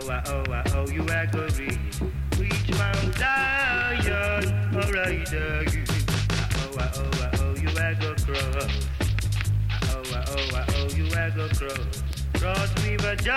oh, you I go reach Mount Zion, alright, oh, you I go cross, oh, you I go cross River Jordan.